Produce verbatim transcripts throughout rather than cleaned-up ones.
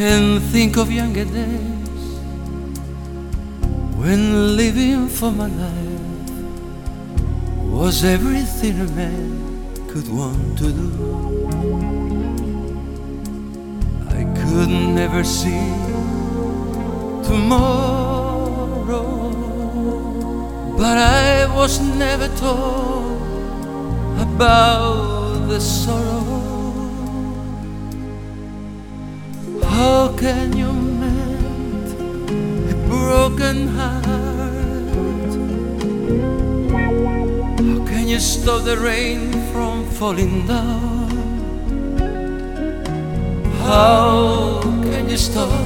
can think of younger days when living for my life was everything a man could want to do. I could never see tomorrow, but I was never told about the sorrow. How can you mend a broken heart? How can you stop the rain from falling down? How can you stop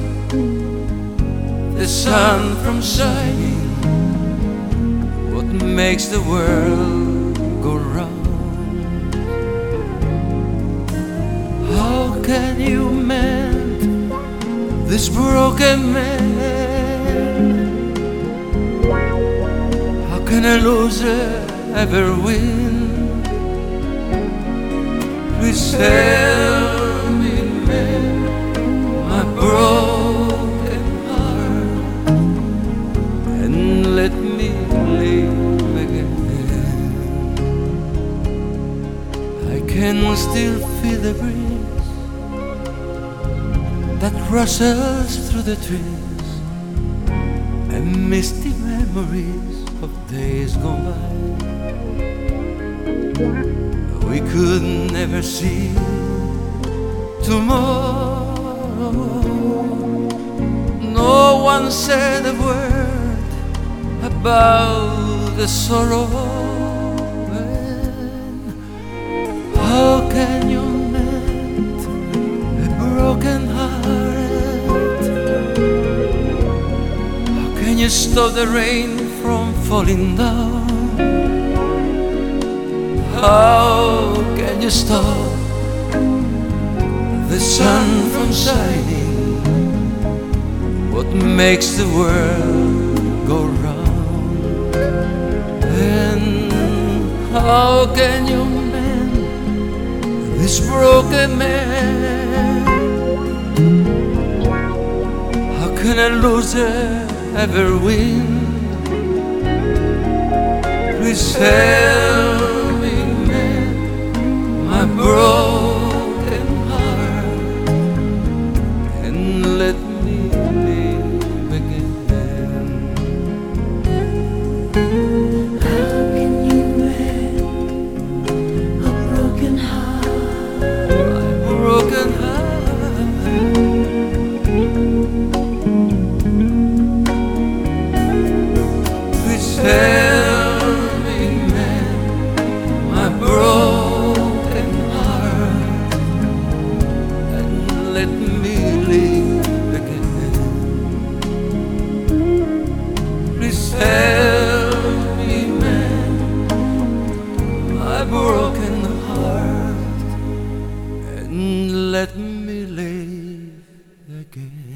the sun from shining? What makes the world go round? How can you mend this broken man? How can a loser ever win? Please help me mend my broken heart and let me live again. I can still feel the breeze that rustles through the trees and misty memories of days gone by. We could never see tomorrow. No one said a word about the sorrow. How can you mend a broken heart? How can you stop the rain from falling down? How can you stop the sun from shining? What makes the world go round? And how can you mend this broken man? How can a loser ever win? Please help me mend my broken heart and let me live again. How can you mend a broken heart? My broken heart. Please help me mend my broken heart and let me live again. Please help me mend my broken heart and let me live again.